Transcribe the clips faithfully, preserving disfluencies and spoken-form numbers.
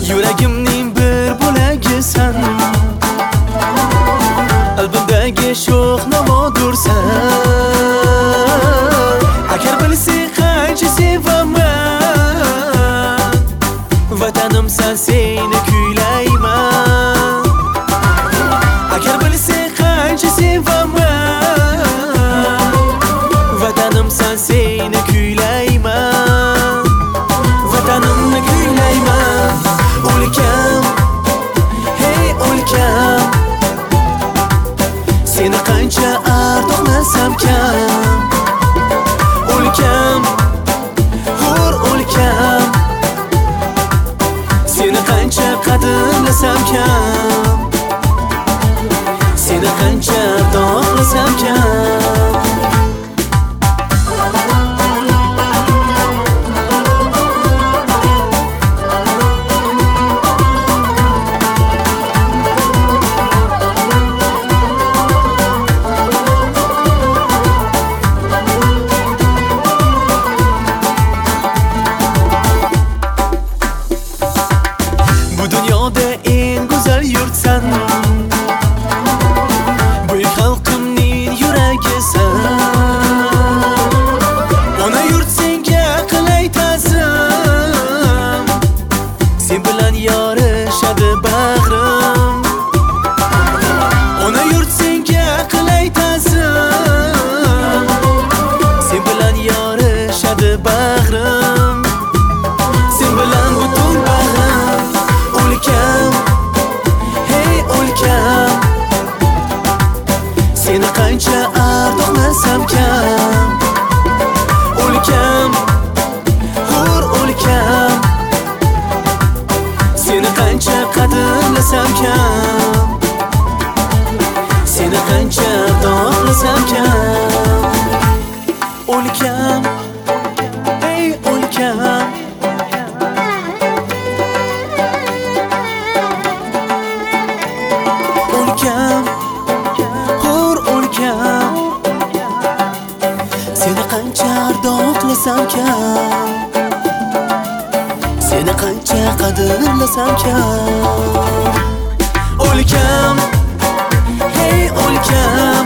Yuragimning bir bo'lagisan, qalbimdagi sho'x navodursan. Agar bilsang qancha sevaman, vatanimsan seni kuylayman. Agar bilsang qancha sevaman, vatanimsan seni kuylayman. Vatanimni kuylayman. O'lkam, hey o'lkam, seni qancha ardoqlasam kam. O'lkam, hur o'lkam, seni qancha qadrlasam kam. Seni qancha ardoqlasam kam. Dunyoda eng go'zal yurtsan, buyuk xalqimning yuragisan. Ona yurt senga qilay ta'zim, sen bilan yorishadi bag'rim. Ona yurt senga qilay ta'zim, sen bilan yorishadi bag'rim. Sen bilan butun bag'rim. O'lkam, hey o'lkam, seni qancha ardoqlasam kam. O'lkam, hur o'lkam, seni qancha qadrlasam kam. Seni qancha ardoqlasam kam. O'lkam, hey o'lkam, o'lkam, hur o'lkam, seni qancha ardoqlasam kam. Seni qancha qadrlasam kam. O'lkam, hey o'lkam,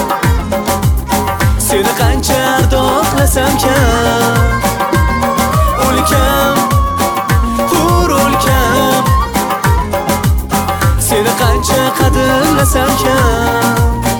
seni qancha ardoqlasam kam. O'lkam, hur o'lkam, seni qancha qadrlasam kam.